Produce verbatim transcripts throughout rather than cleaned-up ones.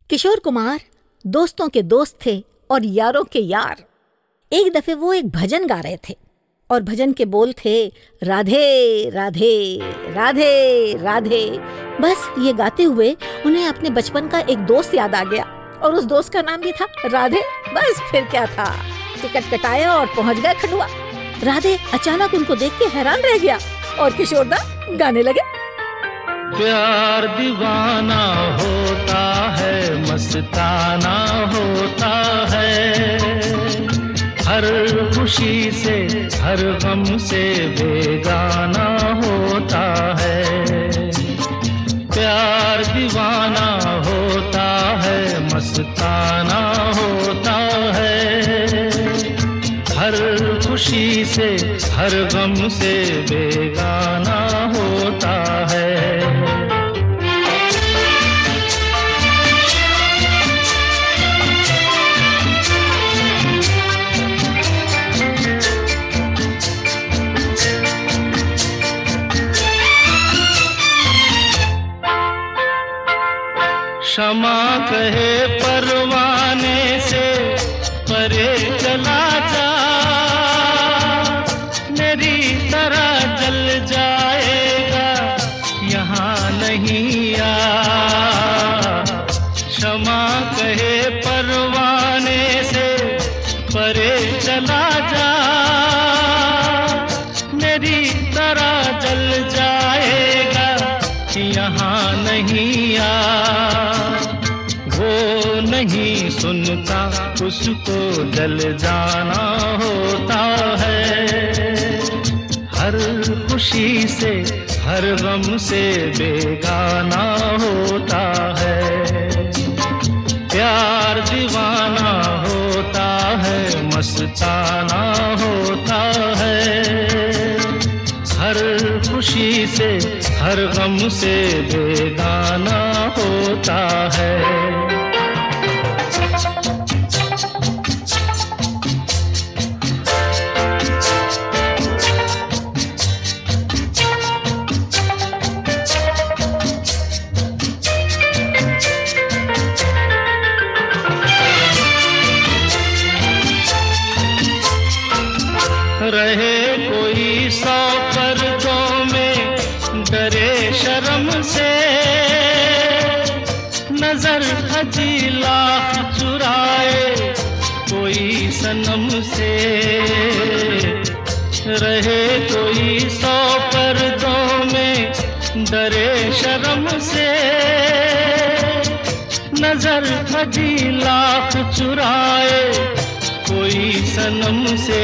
किशोर कुमार दोस्तों के दोस्त थे और यारों के यार। एक दफे वो एक भजन गा रहे थे और भजन के बोल थे राधे राधे राधे राधे। बस ये गाते हुए उन्हें अपने बचपन का एक दोस्त याद आ गया और उस दोस्त का नाम भी था राधे। बस फिर क्या था, टिकट कटाया और पहुंच गए खंडवा। राधे अचानक उनको देख के हैरान रह गया और किशोरदा गाने लगे। प्यार दीवाना होता है, मस्ताना होता है, हर खुशी से हर गम से बेगाना होता है। प्यार दीवाना होता है, मस्ताना होता है, हर खुशी से हर गम से बेगाना होता है। क्षमा कहे परवाने से परे चला जा, मेरी तरह जल जाएगा यहाँ नहीं आ। क्षमा कहे परवाने से परे चला जा, मेरी तरह जल जाएगा यहाँ नहीं आ। वो नहीं सुनता उसको जल जाना होता है, हर खुशी से हर गम से बेगाना होता है। प्यार दीवाना होता है, मस्ताना होता है, हर खुशी से हर गम से बेगाना होता है। रहे कोई सौ पर्दों में डरे शर्म से, नजर हजी लाख चुराए कोई सनम से। रहे कोई सौ पर्दों में डरे शर्म से, नजर हजी लाख चुराए कोई सनम से।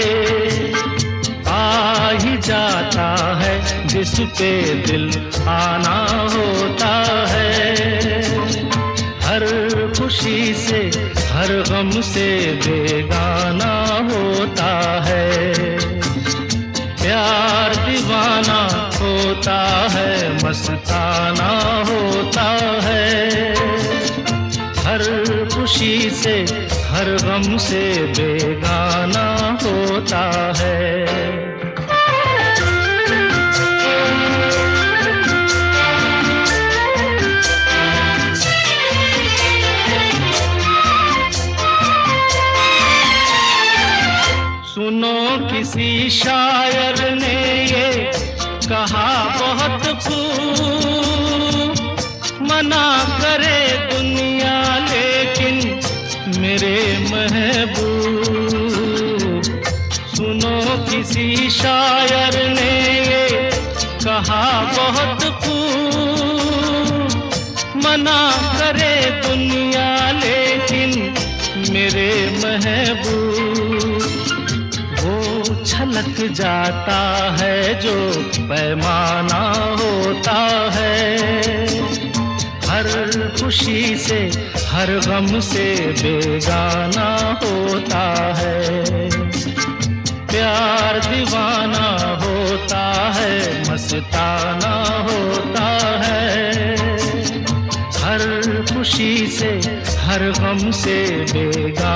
आ ही जाता है जिस पे दिल आना होता है, हर खुशी से हर गम से बेगाना होता है। प्यार दीवाना होता है, मस्ताना होता है, हर खुशी से हर गम से बेगाना होता है। सुनो किसी शायर ने ये कहा बहुत खूब, मना करे दुनिया लेकिन मेरे महबूब। सुनो किसी शायर ने ये कहा बहुत खूब, मना करे दुनिया लेकिन मेरे महबूब। वो छलक जाता है जो पैमाना होता है, हर खुशी से हर गम से बेगाना होता है। प्यार दीवाना होता है, मस्ताना होता है, हर खुशी से हर गम से बेगाना